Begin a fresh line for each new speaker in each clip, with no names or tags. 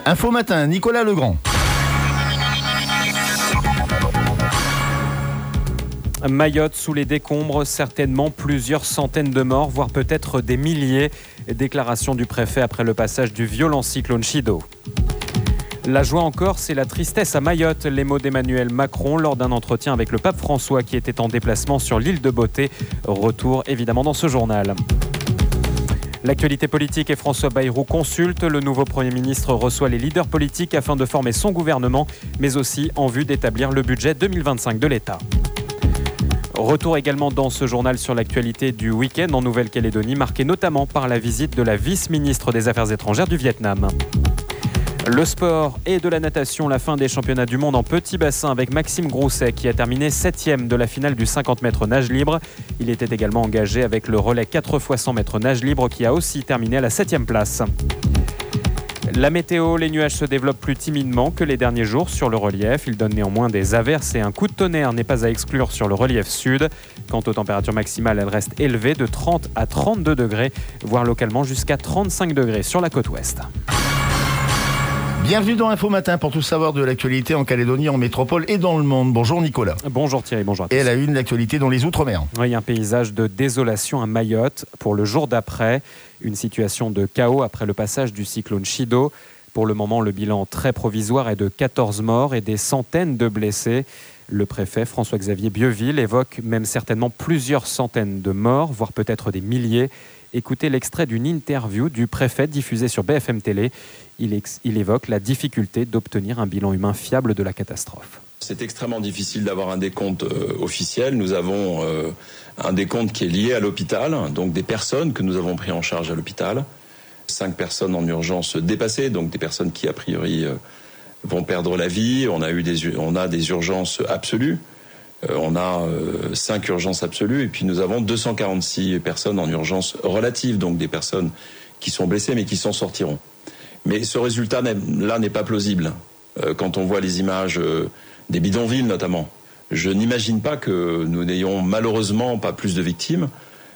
Info Matin, Nicolas Legrand.
Mayotte sous les décombres, certainement plusieurs centaines de morts, voire peut-être des milliers. Déclaration du préfet après le passage du violent cyclone Chido. La joie encore, c'est la tristesse à Mayotte. Les mots d'Emmanuel Macron lors d'un entretien avec le pape François qui était en déplacement sur l'île de Beauté. Retour évidemment dans ce journal. L'actualité politique et François Bayrou consulte. Le nouveau Premier ministre reçoit les leaders politiques afin de former son gouvernement, mais aussi en vue d'établir le budget 2025 de l'État. Retour également dans ce journal sur l'actualité du week-end en Nouvelle-Calédonie, marqué notamment par la visite de la vice-ministre des Affaires étrangères du Vietnam. Le sport et de la natation, la fin des championnats du monde en petit bassin avec Maxime Grousset qui a terminé 7e de la finale du 50 mètres nage libre. Il était également engagé avec le relais 4x100 mètres nage libre qui a aussi terminé à la 7e place. La météo, les nuages se développent plus timidement que les derniers jours sur le relief. Ils donnent néanmoins des averses et un coup de tonnerre n'est pas à exclure sur le relief sud. Quant aux températures maximales, elles restent élevées de 30 à 32 degrés, voire localement jusqu'à 35 degrés sur la côte ouest.
Bienvenue dans Info Matin pour tout savoir de l'actualité en Calédonie, en métropole et dans le monde. Bonjour Nicolas.
Bonjour Thierry, bonjour à tous.
Et à la une, l'actualité dans les Outre-mer.
Oui, un paysage de désolation à Mayotte pour le jour d'après. Une situation de chaos après le passage du cyclone Chido. Pour le moment, le bilan très provisoire est de 14 morts et des centaines de blessés. Le préfet François-Xavier Bieuville évoque même certainement plusieurs centaines de morts, voire peut-être des milliers. Écoutez l'extrait d'une interview du préfet diffusée sur BFM Télé. Il évoque la difficulté d'obtenir un bilan humain fiable de la catastrophe.
C'est extrêmement difficile d'avoir un décompte officiel. Nous avons un décompte qui est lié à l'hôpital, donc des personnes que nous avons pris en charge à l'hôpital. 5 personnes en urgence dépassées, donc des personnes qui a priori vont perdre la vie. On a des urgences absolues. On a 5 urgences absolues et puis nous avons 246 personnes en urgence relative, donc des personnes qui sont blessées mais qui s'en sortiront. Mais ce résultat-là n'est pas plausible. Quand on voit les images des bidonvilles notamment, je n'imagine pas que nous n'ayons malheureusement pas plus de victimes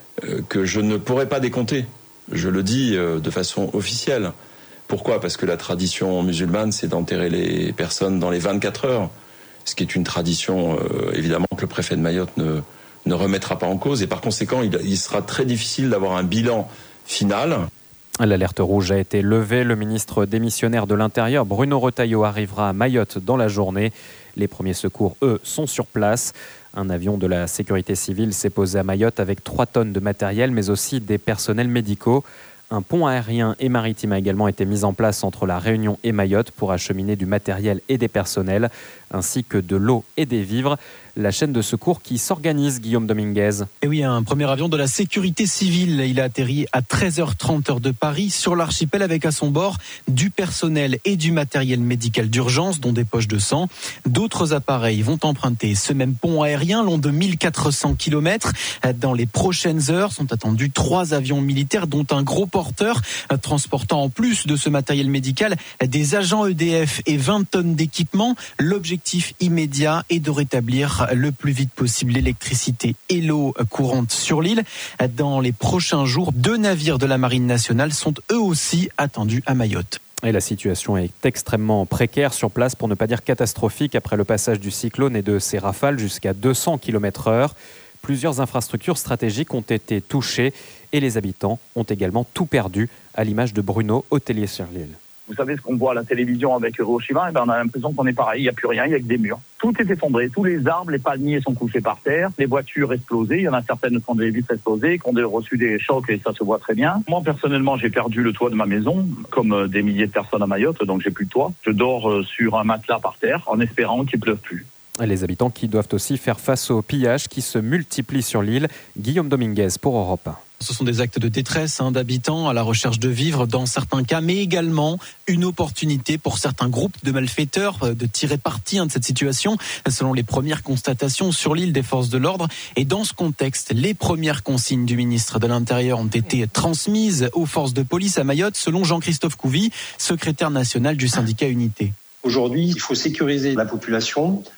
que je ne pourrais pas décompter. Je le dis de façon officielle. Pourquoi ? Parce que la tradition musulmane, c'est d'enterrer les personnes dans les 24 heures. Ce qui est une tradition, évidemment, que le préfet de Mayotte ne remettra pas en cause. Et par conséquent, il sera très difficile d'avoir un bilan final.
L'alerte rouge a été levée. Le ministre démissionnaire de l'Intérieur, Bruno Retailleau, arrivera à Mayotte dans la journée. Les premiers secours, eux, sont sur place. Un avion de la sécurité civile s'est posé à Mayotte avec 3 tonnes de matériel, mais aussi des personnels médicaux. Un pont aérien et maritime a également été mis en place entre La Réunion et Mayotte pour acheminer du matériel et des personnels, ainsi que de l'eau et des vivres. La chaîne de secours qui s'organise, Guillaume Dominguez.
Et oui, un premier avion de la sécurité civile. Il a atterri à 13h30 heure de Paris sur l'archipel avec à son bord du personnel et du matériel médical d'urgence, dont des poches de sang. D'autres appareils vont emprunter ce même pont aérien long de 1400 km. Dans les prochaines heures sont attendus 3 avions militaires, dont un gros porteur transportant en plus de ce matériel médical des agents EDF et 20 tonnes d'équipement. L'objectif immédiat est de rétablir le plus vite possible l'électricité et l'eau courante sur l'île. Dans les prochains jours, 2 navires de la Marine nationale sont eux aussi attendus à Mayotte.
Et la situation est extrêmement précaire sur place, pour ne pas dire catastrophique, après le passage du cyclone et de ses rafales jusqu'à 200 km/h. Plusieurs infrastructures stratégiques ont été touchées et les habitants ont également tout perdu, à l'image de Bruno, hôtelier sur l'île.
Vous savez ce qu'on voit à la télévision avec Hiroshima, on a l'impression qu'on est pareil, il n'y a plus rien, il n'y a que des murs. Tout est effondré, tous les arbres, les palmiers sont couchés par terre, les voitures explosées, il y en a certaines qui ont des vitres explosées, qui ont reçu des chocs et ça se voit très bien. Moi personnellement, j'ai perdu le toit de ma maison, comme des milliers de personnes à Mayotte, donc j'ai plus de toit. Je dors sur un matelas par terre en espérant qu'il ne pleuve plus.
Les habitants qui doivent aussi faire face aux pillages qui se multiplient sur l'île. Guillaume Dominguez pour Europe 1.
Ce sont des actes de détresse d'habitants à la recherche de vivres dans certains cas, mais également une opportunité pour certains groupes de malfaiteurs de tirer parti de cette situation, selon les premières constatations sur l'île des forces de l'ordre. Et dans ce contexte, les premières consignes du ministre de l'Intérieur ont été transmises aux forces de police à Mayotte, selon Jean-Christophe Couvy, secrétaire national du syndicat Unité.
Aujourd'hui, il faut sécuriser la population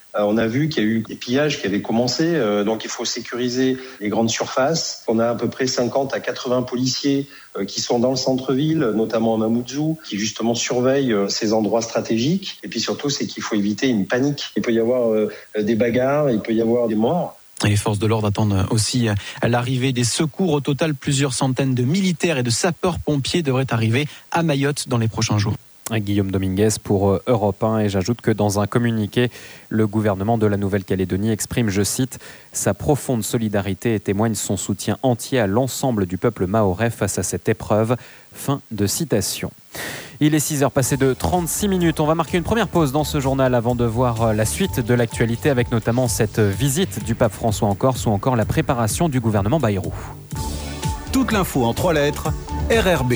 On a vu qu'il y a eu des pillages qui avaient commencé, donc il faut sécuriser les grandes surfaces. On a à peu près 50 à 80 policiers qui sont dans le centre-ville, notamment à Mamoudzou, qui justement surveillent ces endroits stratégiques. Et puis surtout, c'est qu'il faut éviter une panique. Il peut y avoir des bagarres, il peut y avoir des morts.
Et les forces de l'ordre attendent aussi à l'arrivée des secours. Au total, plusieurs centaines de militaires et de sapeurs-pompiers devraient arriver à Mayotte dans les prochains jours.
Guillaume Dominguez pour Europe 1. Et j'ajoute que dans un communiqué, le gouvernement de la Nouvelle-Calédonie exprime, je cite, sa profonde solidarité et témoigne son soutien entier à l'ensemble du peuple mahorais face à cette épreuve. Fin de citation. Il est 6h passé de 36 minutes. On va marquer une première pause dans ce journal avant de voir la suite de l'actualité avec notamment cette visite du pape François en Corse ou encore la préparation du gouvernement Bayrou.
Toute l'info en 3 lettres, RRB.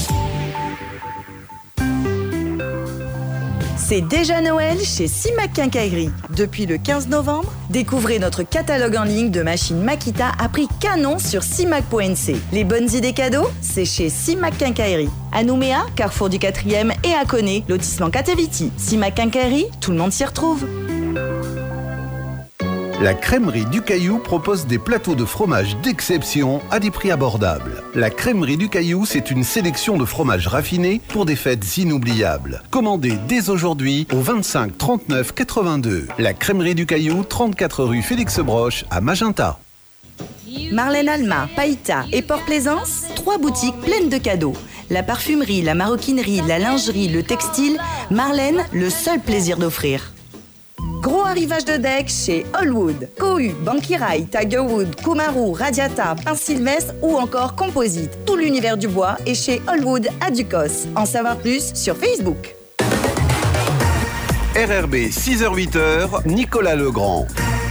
C'est déjà Noël chez Simac Quincaillerie. Depuis le 15 novembre, découvrez notre catalogue en ligne de machines Makita à prix canon sur simac.nc. Les bonnes idées cadeaux, c'est chez Simac Quincaillerie. À Nouméa, Carrefour du 4e et à Koné, lotissement Kateviti. Simac Quincaillerie, tout le monde s'y retrouve.
La crèmerie du Caillou propose des plateaux de fromage d'exception à des prix abordables. La crèmerie du Caillou, c'est une sélection de fromages raffinés pour des fêtes inoubliables. Commandez dès aujourd'hui au 25 39 82. La crèmerie du Caillou, 34 rue Félix Broche à Magenta.
Marlène Alma, Païta et Port-Plaisance, 3 boutiques pleines de cadeaux. La parfumerie, la maroquinerie, la lingerie, le textile, Marlène, le seul plaisir d'offrir. Gros arrivage de deck chez Allwood, Cohu, Bankirai, Tigerwood, Kumaru, Radiata, Pin-Sylvestre ou encore Composite. Tout l'univers du bois est chez Allwood à Ducos. En savoir plus sur Facebook.
RRB 6h-8h, Nicolas Legrand.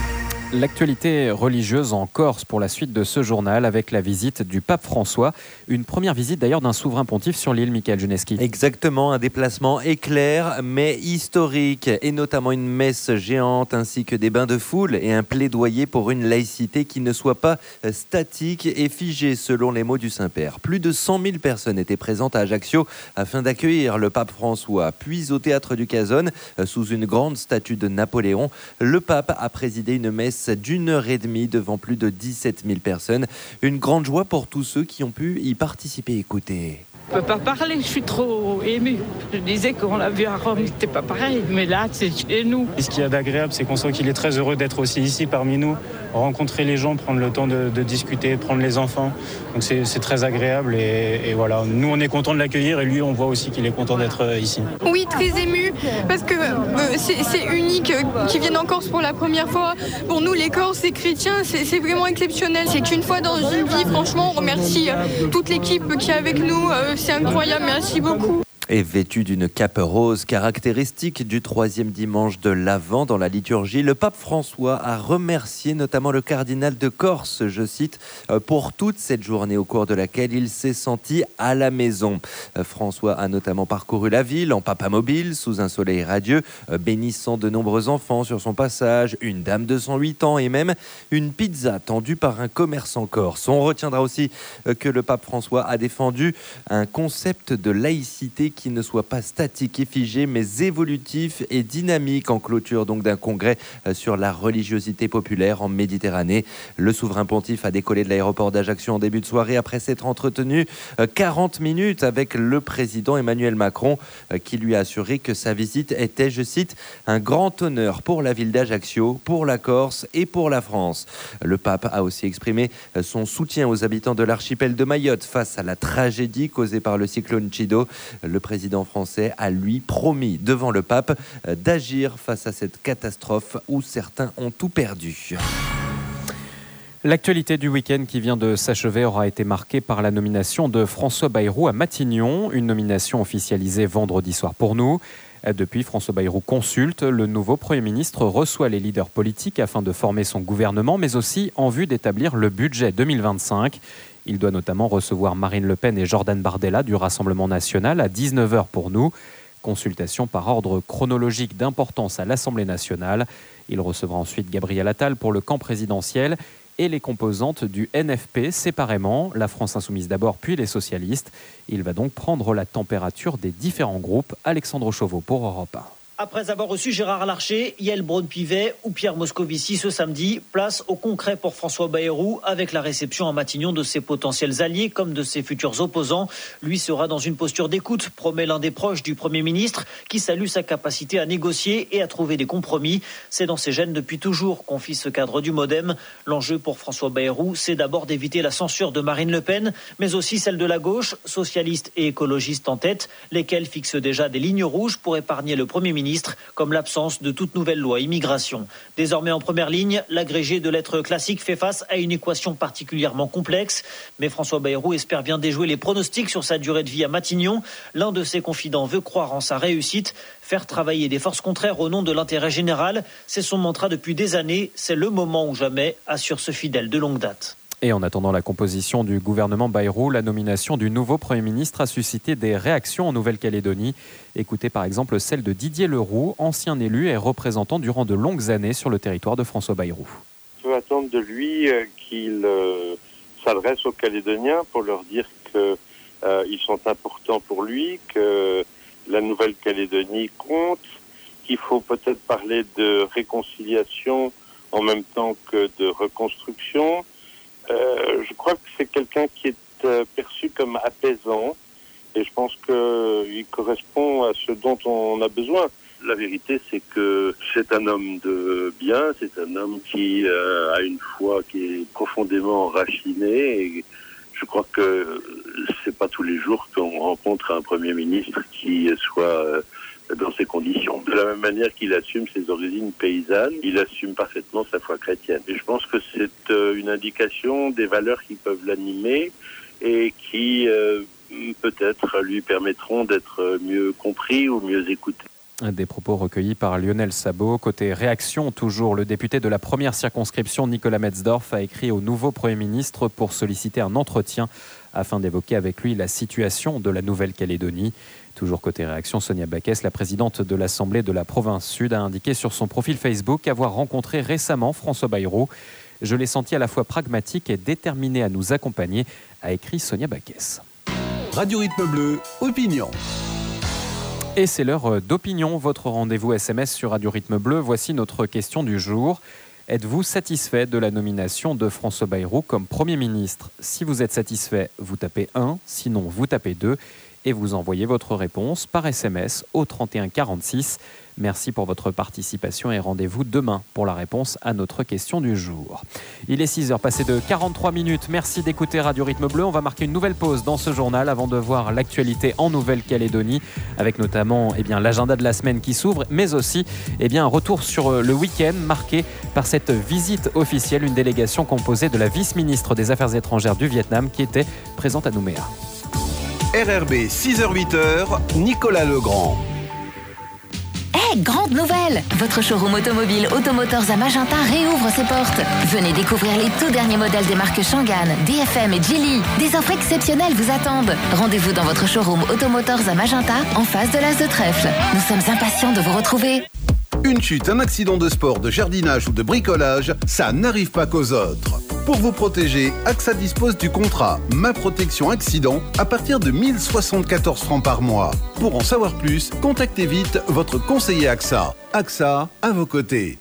L'actualité religieuse en Corse pour la suite de ce journal avec la visite du pape François. Une première visite d'ailleurs d'un souverain pontife sur l'île, Michael Juneski.
Exactement, un déplacement éclair mais historique et notamment une messe géante ainsi que des bains de foule et un plaidoyer pour une laïcité qui ne soit pas statique et figée selon les mots du Saint-Père. Plus de 100 000 personnes étaient présentes à Ajaccio afin d'accueillir le pape François. Puis au théâtre du Cazone, sous une grande statue de Napoléon, le pape a présidé une messe d'1h30 devant plus de 17 000 personnes. Une grande joie pour tous ceux qui ont pu y participer. Écoutez.
Je ne peux pas parler, je suis trop émue. Je disais qu'on l'a vu à Rome, c'était pas pareil, mais là, c'est chez nous.
Et ce qu'il y a d'agréable, c'est qu'on sent qu'il est très heureux d'être aussi ici parmi nous, rencontrer les gens, prendre le temps de discuter, de prendre les enfants. Donc c'est très agréable et voilà. Nous, on est content de l'accueillir et lui, on voit aussi qu'il est content d'être ici.
Oui, très ému, parce que c'est unique qu'ils viennent en Corse pour la première fois. Pour nous, les Corses, les chrétiens, c'est vraiment exceptionnel. C'est qu'une fois dans une vie, franchement, on remercie toute l'équipe qui est avec nous. C'est incroyable, merci beaucoup.
Et vêtu d'une cape rose caractéristique du 3e dimanche de l'Avent dans la liturgie, le pape François a remercié notamment le cardinal de Corse, je cite, pour toute cette journée au cours de laquelle il s'est senti à la maison. François a notamment parcouru la ville en papamobile sous un soleil radieux, bénissant de nombreux enfants sur son passage, une dame de 108 ans et même une pizza tendue par un commerçant corse. On retiendra aussi que le pape François a défendu un concept de laïcité qui ne soit pas statique et figé, mais évolutif et dynamique en clôture donc d'un congrès sur la religiosité populaire en Méditerranée. Le souverain pontife a décollé de l'aéroport d'Ajaccio en début de soirée après s'être entretenu 40 minutes avec le président Emmanuel Macron qui lui a assuré que sa visite était, je cite, un grand honneur pour la ville d'Ajaccio, pour la Corse et pour la France. Le pape a aussi exprimé son soutien aux habitants de l'archipel de Mayotte face à la tragédie causée par le cyclone Chido. Le président français a lui promis devant le pape d'agir face à cette catastrophe où certains ont tout perdu.
L'actualité du week-end qui vient de s'achever aura été marquée par la nomination de François Bayrou à Matignon, une nomination officialisée vendredi soir pour nous. Depuis, François Bayrou consulte. Le nouveau Premier ministre reçoit les leaders politiques afin de former son gouvernement, mais aussi en vue d'établir le budget 2025. Il doit notamment recevoir Marine Le Pen et Jordan Bardella du Rassemblement national à 19h pour nous. Consultation par ordre chronologique d'importance à l'Assemblée nationale. Il recevra ensuite Gabriel Attal pour le camp présidentiel et les composantes du NFP séparément, la France Insoumise d'abord puis les socialistes. Il va donc prendre la température des différents groupes. Alexandre Chauveau pour Europe 1.
Après avoir reçu Gérard Larcher, Yael Braun-Pivet ou Pierre Moscovici ce samedi, place au concret pour François Bayrou avec la réception à Matignon de ses potentiels alliés comme de ses futurs opposants. Lui sera dans une posture d'écoute, promet l'un des proches du Premier ministre qui salue sa capacité à négocier et à trouver des compromis. C'est dans ses gènes depuis toujours, confie ce cadre du Modem. L'enjeu pour François Bayrou, c'est d'abord d'éviter la censure de Marine Le Pen, mais aussi celle de la gauche, socialiste et écologiste en tête, lesquels fixent déjà des lignes rouges pour épargner le Premier ministre, comme l'absence de toute nouvelle loi immigration. Désormais en première ligne, l'agrégé de lettres classiques fait face à une équation particulièrement complexe. Mais François Bayrou espère bien déjouer les pronostics sur sa durée de vie à Matignon. L'un de ses confidents veut croire en sa réussite. Faire travailler des forces contraires au nom de l'intérêt général, c'est son mantra depuis des années. C'est le moment ou jamais, assure ce fidèle de longue date.
Et en attendant la composition du gouvernement Bayrou, la nomination du nouveau Premier ministre a suscité des réactions en Nouvelle-Calédonie. Écoutez par exemple celle de Didier Leroux, ancien élu et représentant durant de longues années sur le territoire de François Bayrou.
On peut attendre de lui qu'il s'adresse aux Calédoniens pour leur dire qu'ils sont importants pour lui, que la Nouvelle-Calédonie compte, qu'il faut peut-être parler de réconciliation en même temps que de reconstruction. Je crois que c'est quelqu'un qui est perçu comme apaisant et je pense qu'il correspond à ce dont on a besoin. La vérité, c'est que c'est un homme de bien, c'est un homme qui a une foi qui est profondément raffinée et je crois que c'est pas tous les jours qu'on rencontre un Premier ministre qui soit dans ces conditions. De la même manière qu'il assume ses origines paysannes, il assume parfaitement sa foi chrétienne. Et je pense que c'est une indication des valeurs qui peuvent l'animer et qui peut-être lui permettront d'être mieux compris ou mieux écoutés.
Des propos recueillis par Lionel Szabó. Côté réaction, toujours, le député de la première circonscription, Nicolas Metzdorf, a écrit au nouveau Premier ministre pour solliciter un entretien afin d'évoquer avec lui la situation de la Nouvelle-Calédonie. Toujours côté réaction, Sonia Backès, la présidente de l'Assemblée de la province sud, a indiqué sur son profil Facebook avoir rencontré récemment François Bayrou. Je l'ai senti à la fois pragmatique et déterminé à nous accompagner, a écrit Sonia Backès.
Radio Rythme Bleu, opinion.
Et c'est l'heure d'opinion, votre rendez-vous SMS sur Radio Rythme Bleu. Voici notre question du jour. Êtes-vous satisfait de la nomination de François Bayrou comme Premier ministre ? Si vous êtes satisfait, vous tapez 1, sinon vous tapez 2 et vous envoyez votre réponse par SMS au 31 46. Merci pour votre participation et rendez-vous demain pour la réponse à notre question du jour. Il est 6h passé de 43 minutes. Merci d'écouter Radio Rythme Bleu. On va marquer une nouvelle pause dans ce journal avant de voir l'actualité en Nouvelle-Calédonie avec notamment l'agenda de la semaine qui s'ouvre, mais aussi un retour sur le week-end marqué par cette visite officielle, une délégation composée de la vice-ministre des Affaires étrangères du Vietnam qui était présente à Nouméa.
RRB 6h-8h, Nicolas Legrand.
Grande nouvelle! Votre showroom automobile Automotors à Magenta réouvre ses portes. Venez découvrir les tout derniers modèles des marques Changan, DFM et Geely. Des offres exceptionnelles vous attendent. Rendez-vous dans votre showroom Automotors à Magenta, en face de l'As de Trèfle. Nous sommes impatients de vous retrouver.
Une chute, un accident de sport, de jardinage ou de bricolage, ça n'arrive pas qu'aux autres. Pour vous protéger, AXA dispose du contrat Ma Protection Accident à partir de 1074 francs par mois. Pour en savoir plus, contactez vite votre conseiller AXA. AXA, à vos côtés.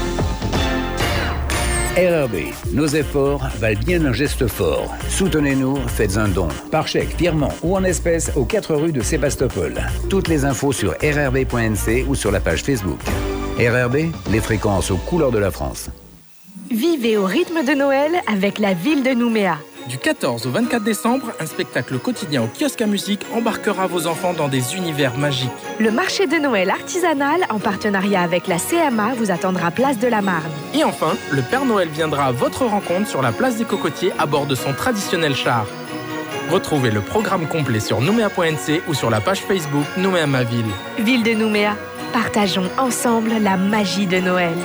RRB, nos efforts valent bien un geste fort. Soutenez-nous, faites un don. Par chèque, virement ou en espèces aux 4 rues de Sébastopol. Toutes les infos sur rrb.nc ou sur la page Facebook. RRB, les fréquences aux couleurs de la France.
Vivez au rythme de Noël avec la ville de Nouméa.
Du 14 au 24 décembre, un spectacle quotidien au kiosque à musique embarquera vos enfants dans des univers magiques.
Le marché de Noël artisanal, en partenariat avec la CMA, vous attendra place de la Marne.
Et enfin, le Père Noël viendra à votre rencontre sur la place des Cocotiers à bord de son traditionnel char. Retrouvez le programme complet sur nouméa.nc ou sur la page Facebook Nouméa ma ville.
Ville de Nouméa, partageons ensemble la magie de Noël.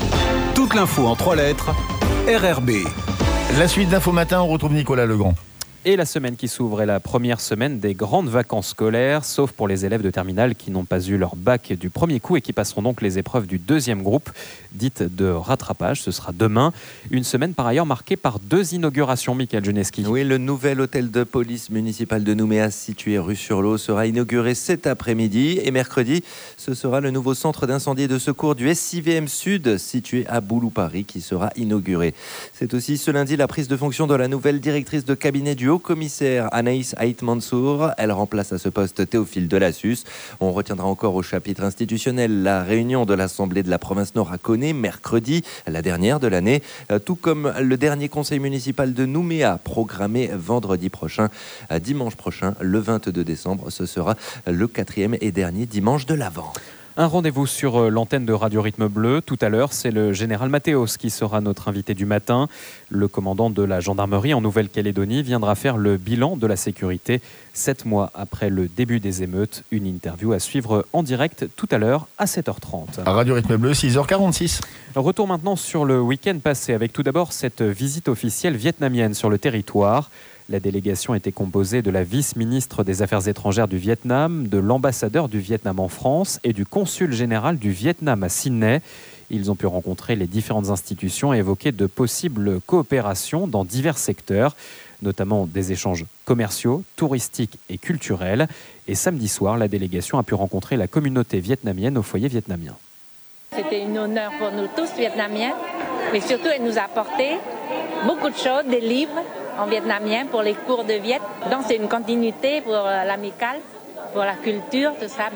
Toute l'info en 3 lettres, RRB.
La suite d'Info Matin, on retrouve Nicolas Legrand.
Et la semaine qui s'ouvre est la première semaine des grandes vacances scolaires, sauf pour les élèves de terminale qui n'ont pas eu leur bac du premier coup et qui passeront donc les épreuves du deuxième groupe, dites de rattrapage. Ce sera demain. Une semaine par ailleurs marquée par 2 inaugurations, Michael Juneski.
Oui, le nouvel hôtel de police municipal de Nouméa, situé rue sur l'Eau, sera inauguré cet après-midi. Et mercredi, ce sera le nouveau centre d'incendie et de secours du SIVM Sud, situé à Boulou-Paris, qui sera inauguré. C'est aussi ce lundi la prise de fonction de la nouvelle directrice de cabinet du haut-commissaire Anaïs Haït Mansour. Elle remplace à ce poste Théophile Delassus. On retiendra encore au chapitre institutionnel la réunion de l'Assemblée de la province Nord à Koné, mercredi, la dernière de l'année, tout comme le dernier conseil municipal de Nouméa, programmé vendredi prochain. Dimanche prochain, le 22 décembre, ce sera le 4e et dernier dimanche de l'Avent.
Un rendez-vous sur l'antenne de Radio Rythme Bleu. Tout à l'heure, c'est le général Mathéos qui sera notre invité du matin. Le commandant de la gendarmerie en Nouvelle-Calédonie viendra faire le bilan de la sécurité 7 mois après le début des émeutes. Une interview à suivre en direct tout à l'heure à 7h30.
À Radio Rythme Bleu, 6h46.
Retour maintenant sur le week-end passé avec tout d'abord cette visite officielle vietnamienne sur le territoire. La délégation était composée de la vice-ministre des Affaires étrangères du Vietnam, de l'ambassadeur du Vietnam en France et du consul général du Vietnam à Sydney. Ils ont pu rencontrer les différentes institutions et évoquer de possibles coopérations dans divers secteurs, notamment des échanges commerciaux, touristiques et culturels. Et samedi soir, la délégation a pu rencontrer la communauté vietnamienne au foyer vietnamien.
C'était un honneur pour nous tous, Vietnamiens, mais surtout elle nous a apporté beaucoup de choses, des livres en vietnamien pour les cours de Viet. Donc c'est une continuité pour l'amicale, pour la culture, tout ça.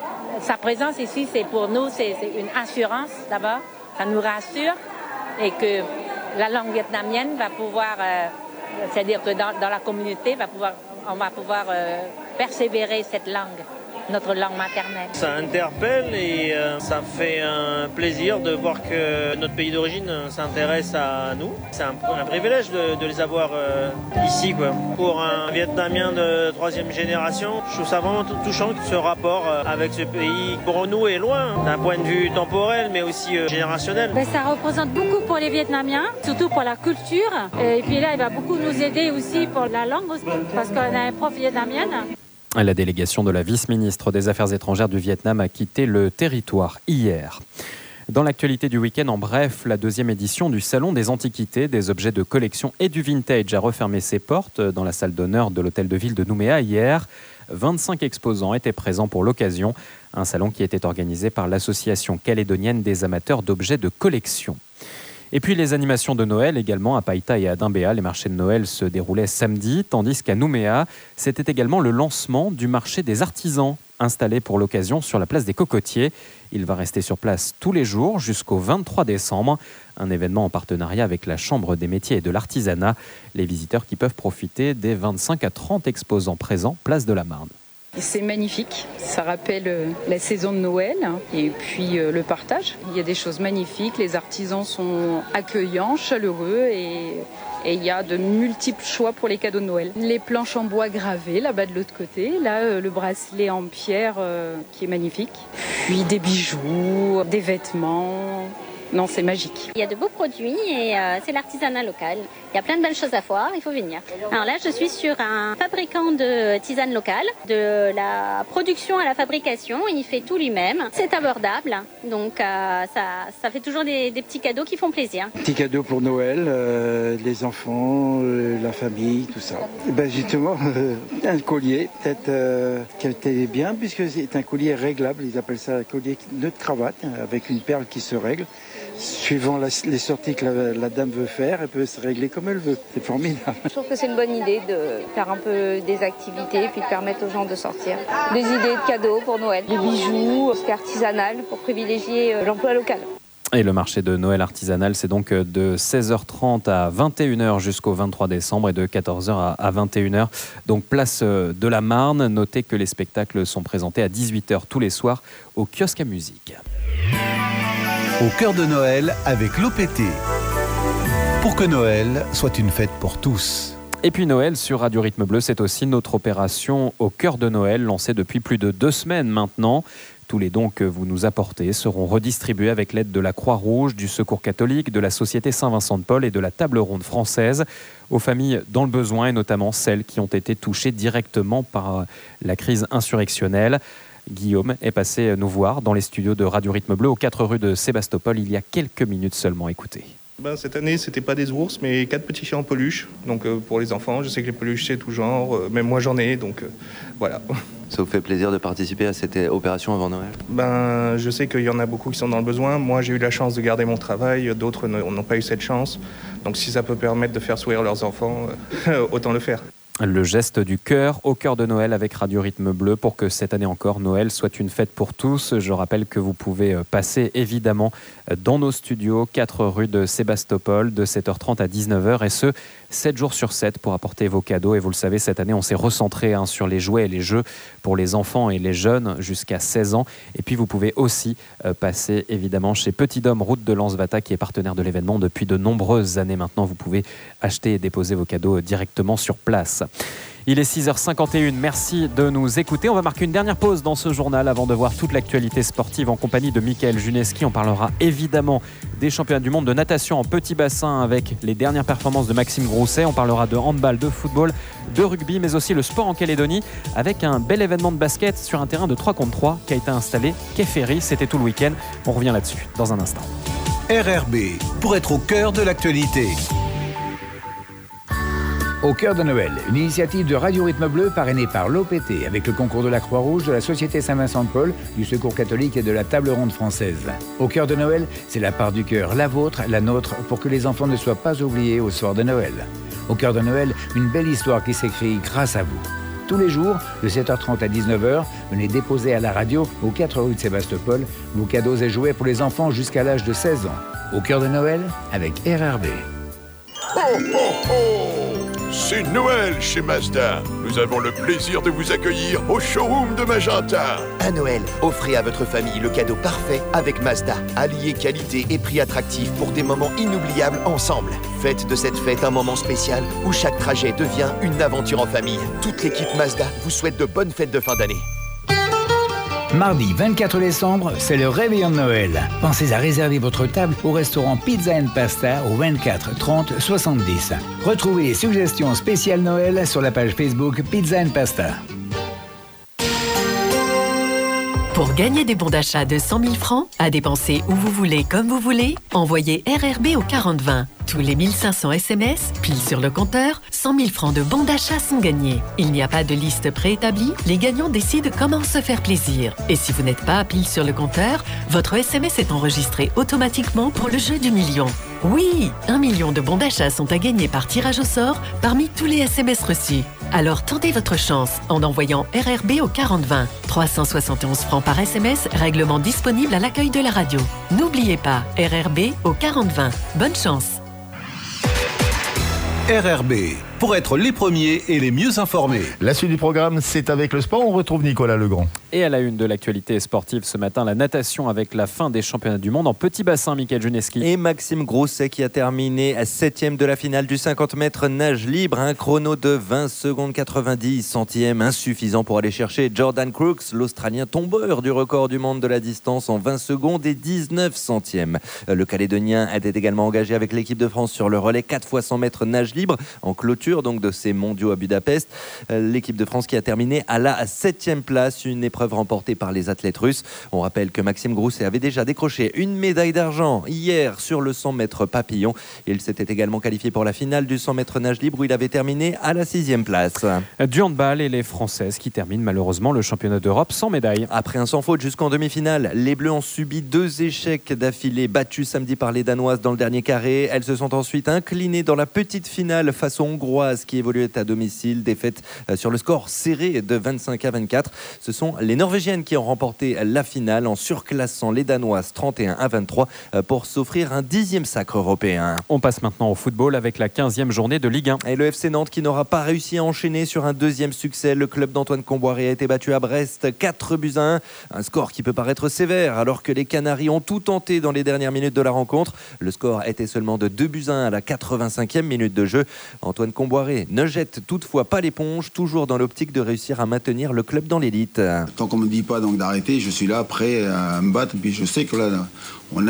Sa présence ici, c'est pour nous, c'est une assurance d'abord. Ça nous rassure et que la langue vietnamienne va pouvoir, c'est-à-dire que dans la communauté, on va pouvoir persévérer cette langue, notre langue maternelle.
Ça interpelle et ça fait un plaisir de voir que notre pays d'origine s'intéresse à nous. C'est un privilège de les avoir ici, quoi. Pour un Vietnamien de 3e génération, je trouve ça vraiment touchant ce rapport avec ce pays. Pour nous est loin, d'un point de vue temporel mais aussi générationnel.
Ça représente beaucoup pour les Vietnamiens, surtout pour la culture. Et puis là, il va beaucoup nous aider aussi pour la langue aussi, parce qu'on a un prof vietnamienne.
La délégation de la vice-ministre des Affaires étrangères du Vietnam a quitté le territoire hier. Dans l'actualité du week-end, en bref, la 2e édition du Salon des Antiquités, des objets de collection et du vintage a refermé ses portes dans la salle d'honneur de l'hôtel de ville de Nouméa hier. 25 exposants étaient présents pour l'occasion. Un salon qui était organisé par l'Association calédonienne des amateurs d'objets de collection. Et puis les animations de Noël également à Païta et à Dimbéa. Les marchés de Noël se déroulaient samedi, tandis qu'à Nouméa, c'était également le lancement du marché des artisans, installé pour l'occasion sur la place des Cocotiers. Il va rester sur place tous les jours jusqu'au 23 décembre. Un événement en partenariat avec la Chambre des métiers et de l'artisanat. Les visiteurs qui peuvent profiter des 25 à 30 exposants présents, place de la Marne.
C'est magnifique, ça rappelle la saison de Noël et puis le partage. Il y a des choses magnifiques, les artisans sont accueillants, chaleureux et il y a de multiples choix pour les cadeaux de Noël. Les planches en bois gravées là-bas de l'autre côté, là le bracelet en pierre qui est magnifique, puis des bijoux, des vêtements. Non, c'est magique.
Il y a de beaux produits et c'est l'artisanat local. Il y a plein de belles choses à voir, il faut venir. Alors là, je suis sur un fabricant de tisane locale, de la production à la fabrication. Il fait tout lui-même. C'est abordable, donc ça fait toujours des petits cadeaux qui font plaisir.
Petits cadeaux pour Noël, les enfants, la famille, tout ça. Et ben justement, un collier, peut-être qui était bien, puisque c'est un collier réglable. Ils appellent ça un collier nœud-cravate, avec une perle qui se règle. Suivant les sorties que la dame veut faire, elle peut se régler comme elle veut. C'est formidable.
Je trouve que c'est une bonne idée de faire un peu des activités et puis de permettre aux gens de sortir. Des idées de cadeaux pour Noël, des bijoux, ce qui est artisanal pour privilégier l'emploi local.
Et le marché de Noël artisanal, c'est donc de 16h30 à 21h jusqu'au 23 décembre et de 14h à 21h. Donc place de la Marne. Notez que les spectacles sont présentés à 18h tous les soirs au kiosque à musique.
Au cœur de Noël avec l'OPT. Pour que Noël soit une fête pour tous.
Et puis Noël sur Radio Rythme Bleu, c'est aussi notre opération au cœur de Noël, lancée depuis plus de 2 semaines maintenant. Tous les dons que vous nous apportez seront redistribués avec l'aide de la Croix-Rouge, du Secours catholique, de la Société Saint-Vincent-de-Paul et de la Table ronde française aux familles dans le besoin et notamment celles qui ont été touchées directement par la crise insurrectionnelle. Guillaume est passé nous voir dans les studios de Radio Rythme Bleu aux 4 rues de Sébastopol il y a quelques minutes seulement. Écoutez.
Cette année, c'était pas des ours, mais 4 petits chiens en peluche. Donc pour les enfants, je sais que les peluches, c'est tout genre. Même moi, j'en ai, donc voilà.
Ça vous fait plaisir de participer à cette opération avant Noël ?
Je sais qu'il y en a beaucoup qui sont dans le besoin. Moi, j'ai eu la chance de garder mon travail. D'autres n'ont pas eu cette chance. Donc si ça peut permettre de faire sourire leurs enfants, autant le faire.
Le geste du cœur au cœur de Noël avec Radio Rythme Bleu pour que cette année encore Noël soit une fête pour tous. Je rappelle que vous pouvez passer évidemment dans nos studios 4 rue de Sébastopol de 7h30 à 19h et ce 7 jours sur 7 pour apporter vos cadeaux. Et vous le savez, cette année on s'est recentré sur les jouets et les jeux pour les enfants et les jeunes jusqu'à 16 ans. Et puis vous pouvez aussi passer évidemment chez Petit Dôme, route de Lansvata qui est partenaire de l'événement depuis de nombreuses années maintenant. Vous pouvez acheter et déposer vos cadeaux directement sur place. Il est 6h51, merci de nous écouter. On va marquer une dernière pause dans ce journal avant de voir toute l'actualité sportive en compagnie de Mickaël Juneski. On parlera évidemment des championnats du monde de natation en petit bassin avec les dernières performances de Maxime Grousset. On parlera de handball, de football, de rugby, mais aussi le sport en Calédonie avec un bel événement de basket sur un terrain de 3 contre 3 qui a été installé quai Ferry. C'était tout le week-end. On revient là-dessus dans un instant.
RRB, pour être au cœur de l'actualité.
Au cœur de Noël, une initiative de Radio Rythme Bleu parrainée par l'OPT avec le concours de la Croix-Rouge, de la Société Saint-Vincent-de-Paul, du Secours catholique et de la Table ronde française. Au cœur de Noël, c'est la part du cœur, la vôtre, la nôtre, pour que les enfants ne soient pas oubliés au soir de Noël. Au cœur de Noël, une belle histoire qui s'écrit grâce à vous. Tous les jours, de 7h30 à 19h, venez déposer à la radio, aux 4 rues de Sébastopol, vos cadeaux et jouets pour les enfants jusqu'à l'âge de 16 ans. Au cœur de Noël, avec RRB.
Oh, oh, oh! C'est Noël chez Mazda. Nous avons le plaisir de vous accueillir au showroom de Magenta.
À Noël, offrez à votre famille le cadeau parfait avec Mazda. Alliez qualité et prix attractif pour des moments inoubliables ensemble. Faites de cette fête un moment spécial où chaque trajet devient une aventure en famille. Toute l'équipe Mazda vous souhaite de bonnes fêtes de fin d'année.
Mardi 24 décembre, c'est le réveillon de Noël. Pensez à réserver votre table au restaurant Pizza & Pasta au 24 30 70. Retrouvez les suggestions spéciales Noël sur la page Facebook Pizza & Pasta.
Pour gagner des bons d'achat de 100 000 francs, à dépenser où vous voulez, comme vous voulez, envoyez RRB au 4020. Tous les 1500 SMS, pile sur le compteur, 100 000 francs de bons d'achat sont gagnés. Il n'y a pas de liste préétablie, les gagnants décident comment se faire plaisir. Et si vous n'êtes pas pile sur le compteur, votre SMS est enregistré automatiquement pour le jeu du million. Oui, 1 million de bons d'achat sont à gagner par tirage au sort parmi tous les SMS reçus. Alors tentez votre chance en envoyant RRB au 4020. 371 francs par SMS, règlement disponible à l'accueil de la radio. N'oubliez pas, RRB au 4020. Bonne chance.
RRB, pour être les premiers et les mieux informés.
La suite du programme, c'est avec le sport. On retrouve Nicolas Legrand.
Et à la une de l'actualité sportive ce matin, la natation avec la fin des championnats du monde en petit bassin, Mickaël Juneski.
Et Maxime Grousset qui a terminé à 7e de la finale du 50 mètres nage libre. Un chrono de 20 secondes 90 centièmes, insuffisant pour aller chercher Jordan Crooks, l'Australien tombeur du record du monde de la distance en 20 secondes et 19 centièmes. Le Calédonien était également engagé avec l'équipe de France sur le relais 4 x 100 mètres nage libre en clôture donc de ces mondiaux à Budapest. L'équipe de France qui a terminé à la 7e place, une épreuve remportée par les athlètes russes. On rappelle que Maxime Grousset avait déjà décroché une médaille d'argent hier sur le 100 mètres papillon. Il s'était également qualifié pour la finale du 100 mètres nage libre où il avait terminé à la 6e place.
Du handball et les Françaises qui terminent malheureusement le championnat d'Europe sans médaille.
Après un sans faute jusqu'en demi-finale, les Bleus ont subi 2 échecs d'affilée battus samedi par les Danoises dans le dernier carré. Elles se sont ensuite inclinées dans la petite finale face aux Hongroises qui évoluaient à domicile. Défaite sur le score serré de 25-24. Ce sont les Norvégiennes qui ont remporté la finale en surclassant les Danoises 31-23 pour s'offrir un 10e sacre européen.
On passe maintenant au football avec la 15e journée de Ligue 1.
Et le FC Nantes qui n'aura pas réussi à enchaîner sur un 2e succès. Le club d'Antoine Comboiré a été battu à Brest 4-1. Un score qui peut paraître sévère alors que les Canaries ont tout tenté dans les dernières minutes de la rencontre. Le score était seulement de 2-1 à la 85e minute de jeu. Antoine Comboiré Comboiré ne jette toutefois pas l'éponge, toujours dans l'optique de réussir à maintenir le club dans l'élite.
Tant qu'on ne me dit pas donc d'arrêter, je suis là prêt à me battre. Et puis je sais que là, on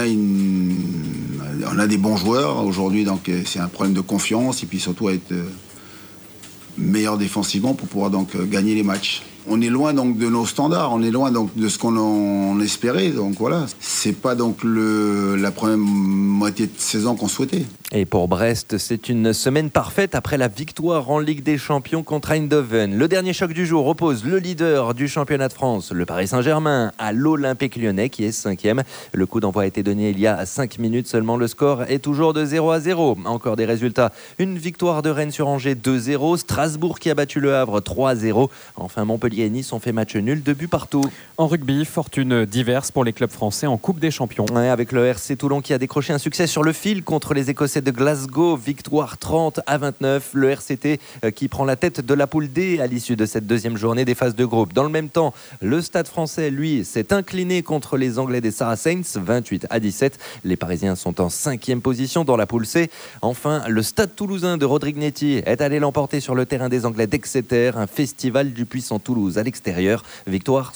a des bons joueurs aujourd'hui, donc c'est un problème de confiance et puis surtout à être meilleur défensivement pour pouvoir donc gagner les matchs. On est loin donc de nos standards, on est loin donc de ce qu'on espérait, donc voilà. C'est pas donc la première moitié de saison qu'on souhaitait.
Et pour Brest, c'est une semaine parfaite après la victoire en Ligue des Champions contre Eindhoven. Le dernier choc du jour oppose le leader du championnat de France, le Paris Saint-Germain, à l'Olympique Lyonnais qui est 5e. Le coup d'envoi a été donné il y a 5 minutes seulement. Le score est toujours de 0-0. Encore des résultats. Une victoire de Rennes sur Angers 2-0. Strasbourg qui a battu le Havre 3-0. Enfin, Montpellier et Nice ont fait match nul, 2 buts partout.
En rugby, fortune diverse pour les clubs français en Coupe des Champions.
Ouais, avec le RC Toulon qui a décroché un succès sur le fil contre les Écossais de Glasgow, victoire 30-29. Le RCT qui prend la tête de la poule D à l'issue de cette deuxième journée des phases de groupe. Dans le même temps, le Stade français, lui, s'est incliné contre les Anglais des Saracens, 28-17. Les Parisiens sont en 5e position dans la poule C. Enfin, le Stade toulousain de Rodrigue Netti est allé l'emporter sur le terrain des Anglais d'Exeter, un festival du puissant Toulouse à l'extérieur. Victoire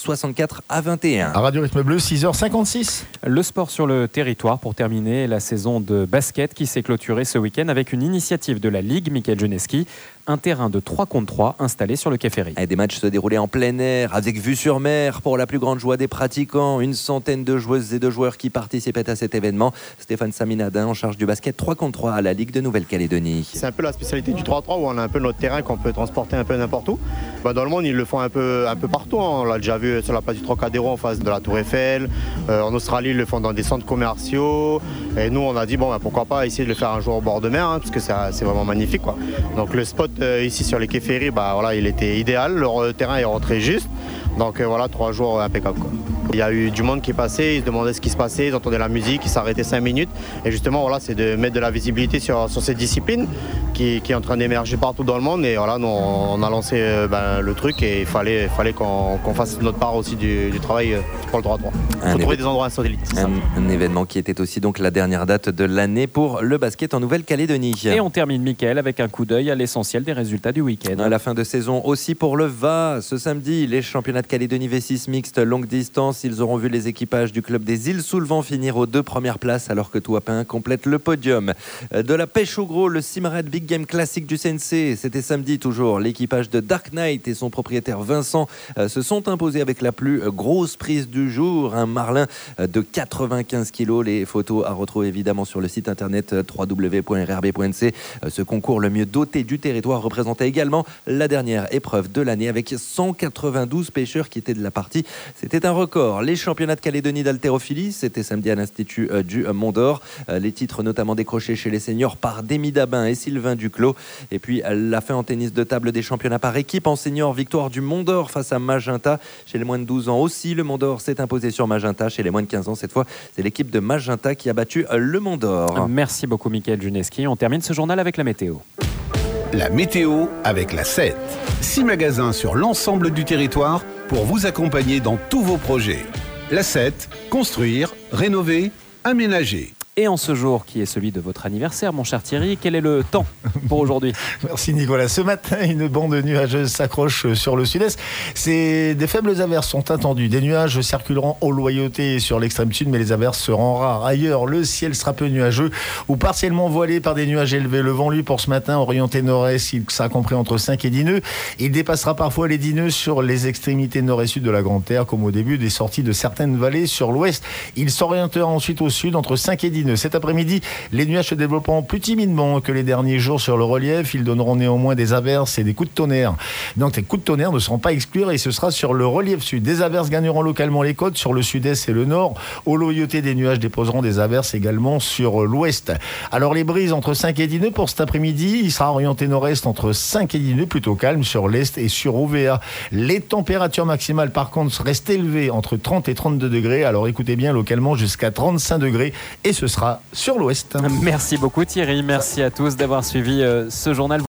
64-21.
À Radio Rythme Bleu, 6h56.
Le sport sur le territoire pour terminer la saison de basket qui s'est clôturée ce week-end avec une initiative de la Ligue, Michael Geneski, un terrain de 3 contre 3 installé sur le Quai Ferry.
Et des matchs se déroulaient en plein air, avec vue sur mer, pour la plus grande joie des pratiquants. Une centaine de joueuses et de joueurs qui participaient à cet événement. Stéphane Saminadin, en charge du basket 3 contre 3 à la Ligue de Nouvelle-Calédonie.
C'est un peu la spécialité du 3-3 où on a un peu notre terrain qu'on peut transporter un peu n'importe où. Dans le monde, ils le font un peu partout. On l'a déjà vu sur la place du Trocadéro en face de la Tour Eiffel. En Australie, ils le font dans des centres commerciaux. Et nous, on a dit pourquoi pas essayer de le faire un jour au bord de mer, parce que c'est vraiment magnifique, quoi. Donc le spot ici sur les quais ferry, il était idéal. Le terrain est rentré juste. Donc 3 jours impeccables, quoi. Il y a eu du monde qui est passé, ils se demandaient ce qui se passait, ils entendaient la musique, ils s'arrêtaient 5 minutes. Et justement, c'est de mettre de la visibilité sur cette discipline qui est en train d'émerger partout dans le monde. Et nous, on a lancé le truc et il fallait qu'on fasse notre part aussi du travail pour le 3-3. Il faut trouver des endroits insolites.
Un événement qui était aussi donc la dernière date de l'année pour le basket en Nouvelle-Calédonie.
Et on termine, Mickaël, avec un coup d'œil à l'essentiel des résultats du week-end.
À la fin de saison aussi pour le VA. Ce samedi, les championnats de Calédonie V6 mixte longue distance. Ils auront vu les équipages du club des îles sous le vent finir aux 2 premières places alors que Touapin complète le podium. De la pêche au gros, le Simrad Big Game Classique du CNC. C'était samedi toujours. L'équipage de Dark Knight et son propriétaire Vincent se sont imposés avec la plus grosse prise du jour. Un marlin de 95 kilos. Les photos à retrouver évidemment sur le site internet www.rrb.nc. Ce concours le mieux doté du territoire représentait également la dernière épreuve de l'année avec 192 pêcheurs qui étaient de la partie. C'était un record. Les championnats de Calédonie d'haltérophilie, c'était samedi à l'Institut du Mont d'Or. Les titres notamment décrochés chez les seniors par Démy Dabin et Sylvain Duclos. Et puis la fin en tennis de table des championnats par équipe. En senior, victoire du Mont d'Or face à Magenta. Chez les moins de 12 ans aussi, le Mont d'Or s'est imposé sur Magenta. Chez les moins de 15 ans, cette fois, c'est l'équipe de Magenta qui a battu le Mont d'Or.
Merci beaucoup, Michael Juneski. On termine ce journal avec la météo.
La météo avec la 7. 6 magasins sur l'ensemble du territoire pour vous accompagner dans tous vos projets. La 7, construire, rénover, aménager.
Et en ce jour qui est celui de votre anniversaire, mon cher Thierry, quel est le temps pour aujourd'hui ?
Merci Nicolas. Ce matin, une bande nuageuse s'accroche sur le sud-est. Des faibles averses sont attendues. Des nuages circuleront en loyauté sur l'extrême sud, mais les averses seront rares. Ailleurs, le ciel sera peu nuageux ou partiellement voilé par des nuages élevés. Le vent, lui, pour ce matin, orienté nord-est, il sera compris entre 5 et 10 nœuds. Il dépassera parfois les 10 nœuds sur les extrémités nord et sud de la Grande Terre, comme au début des sorties de certaines vallées sur l'ouest. Il s'orientera ensuite au sud entre 5 et 10 nœuds. Cet après-midi, les nuages se développeront plus timidement que les derniers jours sur le relief. Ils donneront néanmoins des averses et des coups de tonnerre. Donc, les coups de tonnerre ne seront pas exclus et ce sera sur le relief sud. Des averses gagneront localement les côtes sur le sud-est et le nord. Aux loyautés des nuages déposeront des averses également sur l'ouest. Alors, les brises entre 5 et 10 nœuds pour cet après-midi. Il sera orienté nord-est entre 5 et 10 nœuds, plutôt calme sur l'est et sur OVA. Les températures maximales, par contre, restent élevées entre 30 et 32 degrés. Alors, écoutez bien, localement jusqu'à 35 degrés et ce sera sur l'ouest.
Merci beaucoup Thierry, merci à tous d'avoir suivi ce journal.